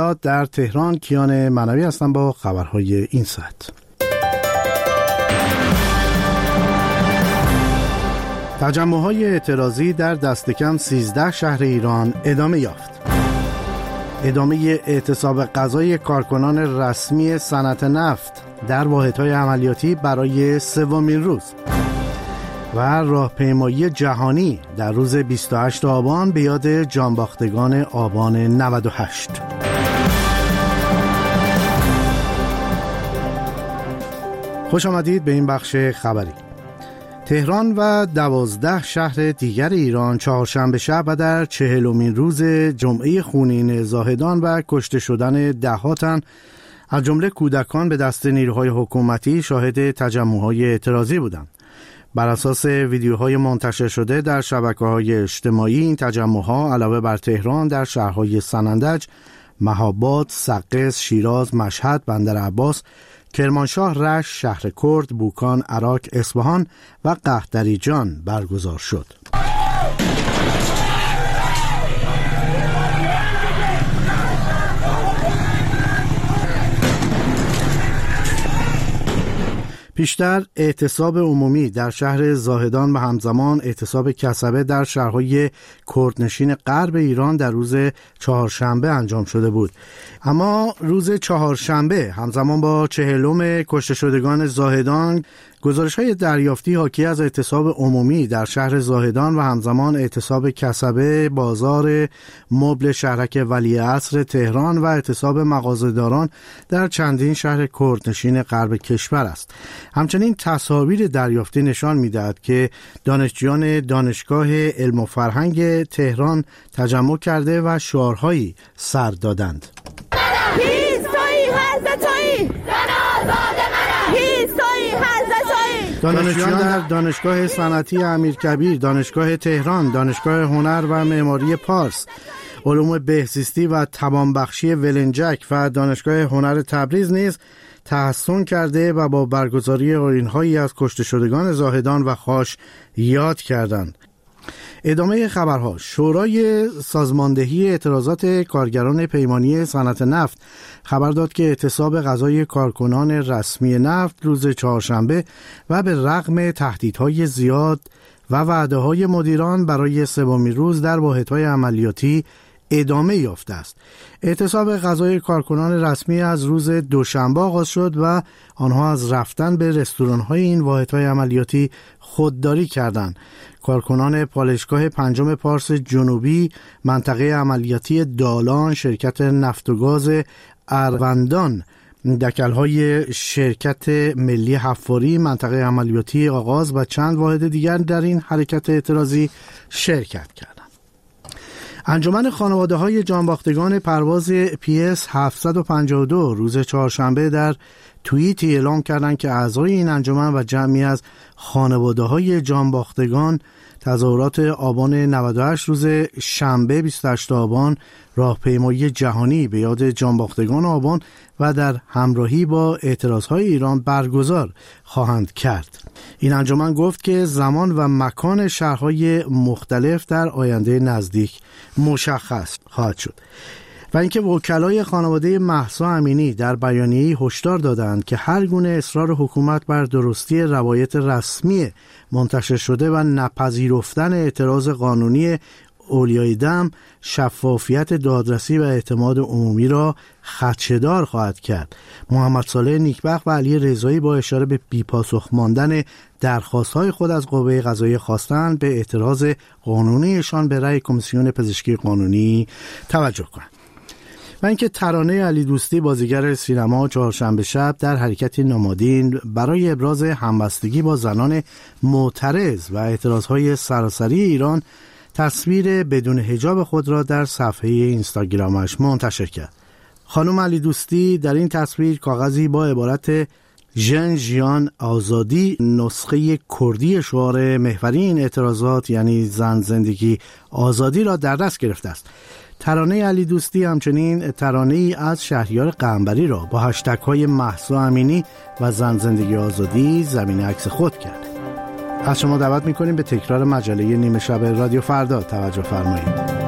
اطلاعات در تهران کیان منوی هستم با خبرهای این ساعت. تجمع‌های اعتراضی در دست کم 13 شهر ایران ادامه یافت. ادامه اعتصاب غذای کارکنان رسمی صنعت نفت در واحدهای عملیاتی برای سومین روز و راهپیمایی جهانی در روز 28 آبان به یاد جانباختگان آبان 98. خوش آمدید به این بخش خبری. تهران و 12 شهر دیگر ایران چهارشنبه شب و در 40مین روز جمعه خونین زاهدان و کشته شدن ده‌ها تن از جمله کودکان به دست نیروهای حکومتی شاهد تجمع‌های اعتراضی بودند. بر اساس ویدیوهای منتشر شده در شبکه‌های اجتماعی، این تجمع‌ها علاوه بر تهران در شهرهای سنندج، مهاباد، سقز، شیراز، مشهد، بندرعباس، کرمانشاه، رشت، شهر کرد، بوکان، عراق، اصفهان و قحطریجان برگزار شد. پیشتر اعتصاب عمومی در شهر زاهدان و همزمان اعتصاب کسبه در شهرهای کردنشین غرب ایران در روز چهارشنبه انجام شده بود. اما روز چهارشنبه همزمان با 40م کشته شدگان زاهدان، گزارش‌های دریافتی حاکی از اعتصاب عمومی در شهر زاهدان و همزمان اعتصاب کسبه بازار مبل شهرک ولیعصر تهران و اعتصاب مغازه‌داران در چندین شهر کردنشین غرب کشور است. همچنین تصاویر دریافتی نشان می‌دهد که دانشجویان دانشگاه علم و فرهنگ تهران تجمع کرده و شعارهایی سر دادند. دانشجویان در دانشگاه صنعتی امیرکبیر، دانشگاه تهران، دانشگاه هنر و معماری پارس، علوم بهزیستی و توانبخشی ولنجک و دانشگاه هنر تبریز نیز تحسن کرده و با برگزاری آیین‌هایی از کشته شدگان زاهدان و خاش یاد کردند. ادامه خبرها. شورای سازماندهی اعتراضات کارگران پیمانی صنعت نفت خبر داد که اعتصاب غذای کارکنان رسمی نفت روز چهارشنبه و به رغم تهدیدهای زیاد و وعده‌های مدیران برای سومین روز در واحدهای عملیاتی ادامه یافته است. اعتصاب غذای کارکنان رسمی از روز دوشنبه آغاز شد و آنها از رفتن به رستوران‌های این واحدهای عملیاتی خودداری کردند. کارکنان پالایشگاه پنجم پارس جنوبی، منطقه عملیاتی دالان، شرکت نفت و گاز اروندان، دکل‌های شرکت ملی حفاری، منطقه عملیاتی آغاز و چند واحد دیگر در این حرکت اعتراضی شرکت کردند. انجمن خانواده‌های جانباختگان پرواز PS 752 روز چهارشنبه در توییتی اعلام کردند که اعضای این انجمن و جمعی از خانواده‌های جانباختگان تظاهرات آبان 98 روز شنبه 28 آبان راهپیمایی جهانی به یاد جانباختگان آبان و در همراهی با اعتراضهای ایران برگزار خواهند کرد. این انجمن گفت که زمان و مکان شهرهای مختلف در آینده نزدیک مشخص خواهد شد. و اینکه وکلای خانواده مهسا امینی در بیانیه‌ای هشدار دادند که هر گونه اصرار حکومت بر درستی روایت رسمی منتشر شده و نپذیرفتن اعتراض قانونی اولیای دم شفافیت دادرسی و اعتماد عمومی را خدشه‌دار خواهد کرد. محمد صالح نیکبخت و علی رضایی با اشاره به بی‌پاسخ ماندن درخواست‌های خود از قوه قضاییه خواستند به اعتراض قانونیشان به رأی کمیسیون پزشکی قانونی توجه کنند. و اینکه ترانه علی دوستی بازیگر سینما چهارشنبه شب در حرکتی نمادین برای ابراز همبستگی با زنان معترض و اعتراضهای سراسری ایران تصویر بدون حجاب خود را در صفحه اینستاگرامش منتشر کرد. خانم علی دوستی در این تصویر کاغذی با عبارت ژن ژیان آزادی، نسخه کردی شعار محوری این اعتراضات یعنی زن زندگی آزادی را در دست گرفته است. ترانه علی دوستی همچنین ترانه‌ای از شهریار قنبری را با هشتگ‌های مهسا امینی و زن زندگی آزادی زمین عکس خود کرد. از شما دعوت می‌کنیم به تکرار مجله نیمه شب رادیو فردا توجه فرمایید.